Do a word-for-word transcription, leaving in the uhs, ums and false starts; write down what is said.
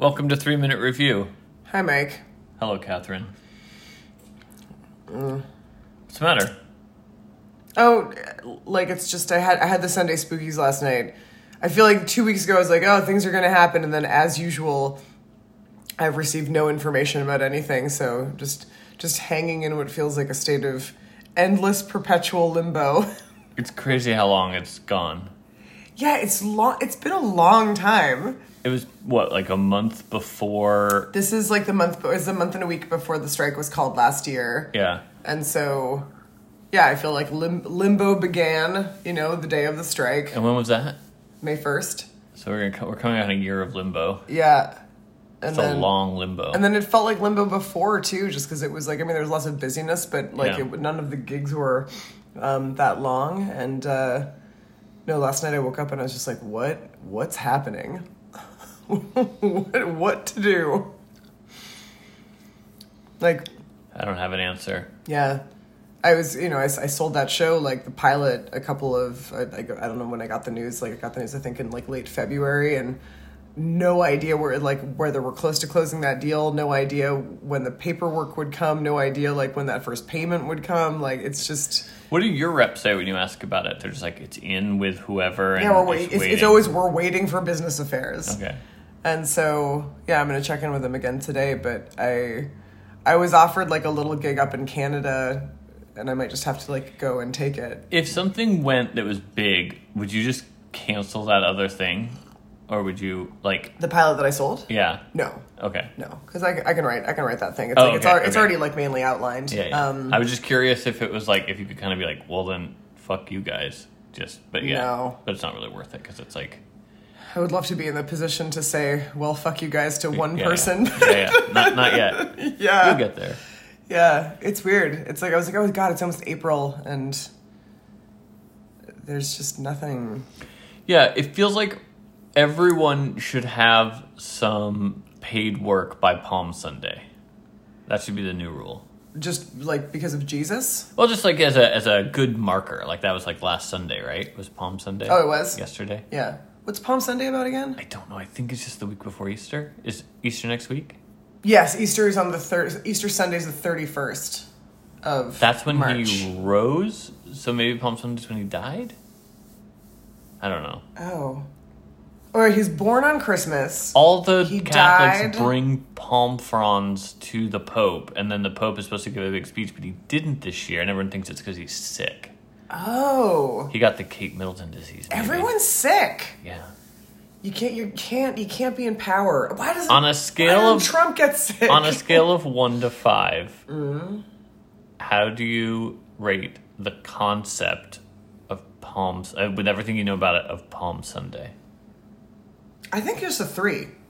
Welcome to Three Minute Review. Hi, Mike. Hello, Catherine. Mm. What's the matter? Oh, like it's just I had I had the Sunday Spookies last night. I feel like two weeks ago I was like, oh, things are going to happen, and then as usual, I've received no information about anything. So just just hanging in what feels like a state of endless, perpetual limbo. It's crazy how long it's gone. Yeah, it's long. It's been a long time. It was, what, like a month before? This is like the month, it was a month and a week before the strike was called last year. Yeah. And so, yeah, I feel like lim- limbo began, you know, the day of the strike. And when was that? May first. So we're gonna, we're coming on a year of limbo. Yeah. And It's then, a long limbo. And then it felt like limbo before, too, just because it was like, I mean, there was lots of busyness, but like Yeah. it, none of the gigs were um, that long. And, uh, no, last night I woke up and I was just like, what? What's happening? what, what to do? Like, I don't have an answer. yeah. I was, you know, I, I sold that show, like, the pilot, a couple of, I, I, I don't know when I got the news, like, I got the news, I think, in, like, late February, and no idea where, like, whether we're close to closing that deal, no idea when the paperwork would come, no idea, like, when that first payment would come, like, it's just... What do your reps say when you ask about it? They're just like, it's in with whoever, and Yeah, we're wait, it's it's, waiting. it's always, we're waiting for business affairs. Okay. And so, yeah, I'm going to check in with them again today, but I, I was offered, like, a little gig up in Canada, and I might just have to, like, go and take it. If something went that was big, would you just cancel that other thing? Or would you, like... The pilot that I sold? Yeah. No. Okay. No, because I, I can write I can write that thing. It's Oh, like it's, okay, al- it's okay. already like mainly outlined. Yeah, yeah. Um, I was just curious if it was like, if you could kind of be like, well then, fuck you guys. Just, but yeah. No. But it's not really worth it because it's like... I would love to be in the position to say, well, fuck you guys to one yeah, person. Yeah, yeah. yeah. Not, not yet. Yeah. You'll get there. Yeah, it's weird. It's like, I was like, oh God, it's almost April, and there's just nothing. Yeah, it feels like everyone should have some paid work by Palm Sunday. That should be the new rule. Just like because of Jesus? Well, just like as a as a good marker. Like that was like last Sunday, right? It was Palm Sunday? Oh, it was? Yesterday? Yeah. What's Palm Sunday about again? I don't know. I think it's just the week before Easter. Is Easter next week? Yes, Easter is on the third. Easter Sunday is the thirty-first of That's when March. he rose? So maybe Palm Sunday is when he died? I don't know. Oh. Or he's born on Christmas. All the He Catholics died. bring palm fronds to the Pope, and then the Pope is supposed to give a big speech, but he didn't this year, and everyone thinks it's because he's sick. Oh. He got the Kate Middleton disease. Maybe. Everyone's sick. Yeah. You can't. You can't. You can't be in power. Why does On a scale of Trump get sick? on a scale of one to five, Mm-hmm. how do you rate the concept of Palms uh, with everything you know about it of Palm Sunday? I think just a three.